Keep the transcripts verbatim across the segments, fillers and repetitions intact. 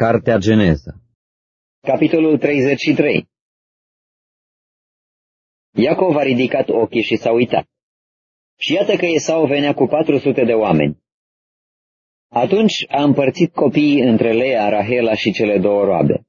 Cartea Geneza. Capitolul treizeci și trei. Iacov a ridicat ochii și s-a uitat. Și iată că Esau venea cu patru sute de oameni. Atunci a împărțit copiii între Lea, Rahela și cele două roabe.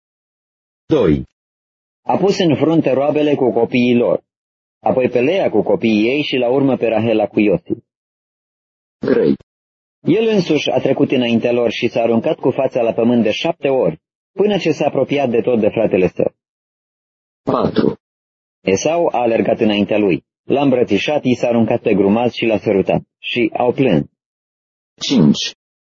doi. A pus în frunte roabele cu copiii lor, apoi pe Lea cu copiii ei și la urmă pe Rahela cu Iosif. trei. El însuși a trecut înaintea lor și s-a aruncat cu fața la pământ de șapte ori, până ce s-a apropiat de tot de fratele său. patru. Esau a alergat înaintea lui, l-a îmbrățișat, i s-a aruncat pe grumaz și l-a sărutat și au plâns. cinci.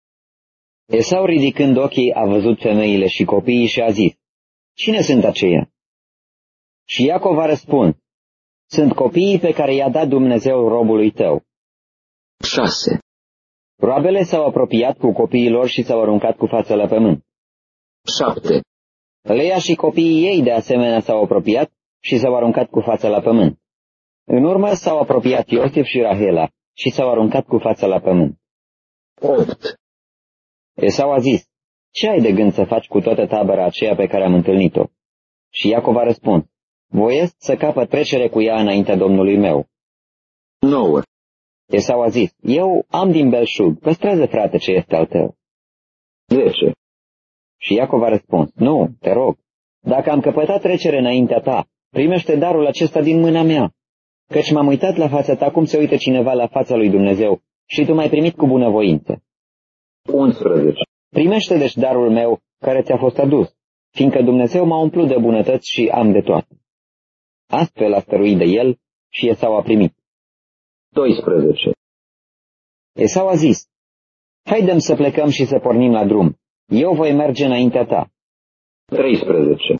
Esau, ridicând ochii, a văzut femeile și copiii și a zis: Cine sunt aceia? Și Iacov a răspuns: Sunt copiii pe care i-a dat Dumnezeu robului tău. șase. Roabele s-au apropiat cu copiii lor și s-au aruncat cu fața la pământ. șapte. Lea și copiii ei de asemenea s-au apropiat și s-au aruncat cu fața la pământ. În urmă s-au apropiat Iosif și Rahela și s-au aruncat cu fața la pământ. opt. Esau a zis: Ce ai de gând să faci cu toată tabăra aceea pe care am întâlnit-o? Și Iacov a răspuns: Voiesc să capăt trecere cu ea înaintea Domnului meu. nouă. Esau a zis: Eu am din belșug, păstrează, frate, ce este al tău. zece. Și Iacov a răspuns: Nu, te rog, dacă am căpătat trecere înaintea ta, primește darul acesta din mâna mea, căci m-am uitat la fața ta cum se uită cineva la fața lui Dumnezeu și tu m-ai primit cu bunăvoință. unsprezece. Primește deci darul meu care ți-a fost adus, fiindcă Dumnezeu m-a umplut de bunătăți și am de toate. Astfel a stăruit de el și Esau a primit. doisprezece. Esau a zis: Haidem să plecăm și să pornim la drum. Eu voi merge înaintea ta. treisprezece.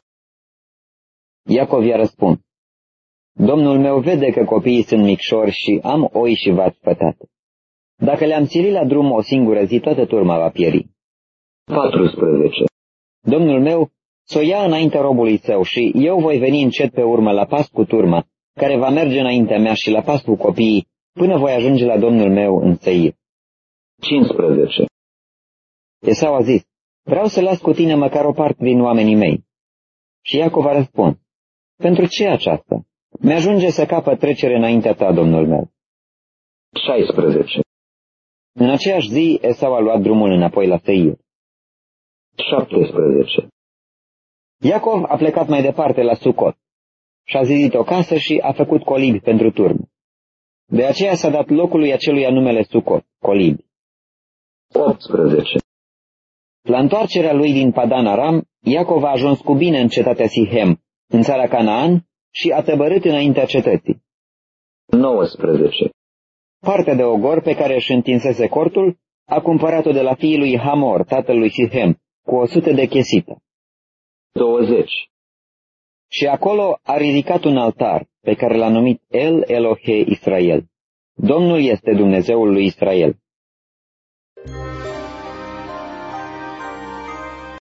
Iacov i-a răspuns: Domnul meu vede că copiii sunt micșori și am oi și vaci spătate. Dacă le-am silit la drum o singură zi, toată turma va pieri. patrusprezece. Domnul meu s-o ia înaintea robului său și eu voi veni încet pe urmă la pas cu turma, care va merge înaintea mea și la pas cu copiii, până voi ajunge la domnul meu în Seir. cincisprezece. Esau a zis: Vreau să las cu tine măcar o parte din oamenii mei. Și Iacov a răspuns: Pentru ce aceasta? Mi-ajunge să capăt trecere înaintea ta, domnul meu. șaisprezece. În aceeași zi, Esau a luat drumul înapoi la Seir. șaptesprezece. Iacov a plecat mai departe la Sucot și-a zidit o casă și a făcut colibi pentru turmă. De aceea s-a dat locului aceluia numele Sucot, colibi. optsprezece. La întoarcerea lui din Padan Aram, Iacov a ajuns cu bine în cetatea Sihem, în țara Canaan, și a tăbărât înaintea cetății. nouăsprezece. Partea de ogor pe care își întinsese cortul a cumpărat-o de la fiii lui Hamor, tatăl lui Sihem, cu o sută de chesită. douăzeci. Și acolo a ridicat un altar pe care l-a numit El Elohe Israel. Domnul este Dumnezeul lui Israel.